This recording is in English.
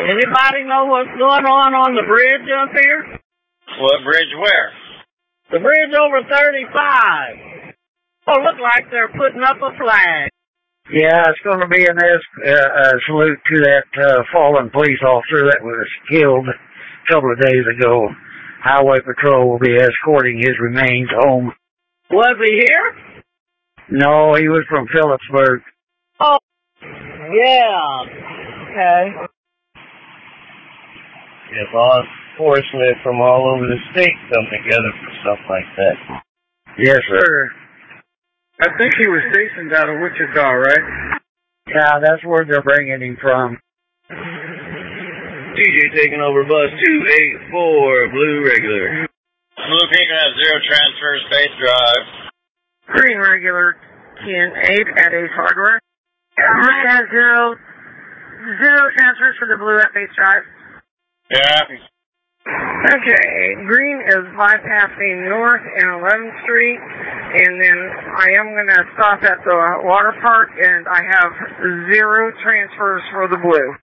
Anybody know what's going on the bridge up here? What bridge where? The bridge over 35. Oh, look like they're putting up a flag. Yeah, it's going to be a salute to that fallen police officer that was killed a couple of days ago. Highway Patrol will be escorting his remains home. Was he here? No, he was from Phillipsburg. Oh, yeah. Okay. If law enforcement from all over the state come together for stuff like that. Yes, sir. I think he was stationed out of Wichita, right? Yeah, that's where they're bringing him from. TJ taking over bus 284, blue regular. Blue Peak has 0 transfers, base drive. Green regular 10-8 at Ace Hardware. Green has zero transfers for the blue at base drive. Yeah. Okay, green is bypassing north and 11th Street, and then I am going to stop at the water park, and I have 0 transfers for the blue.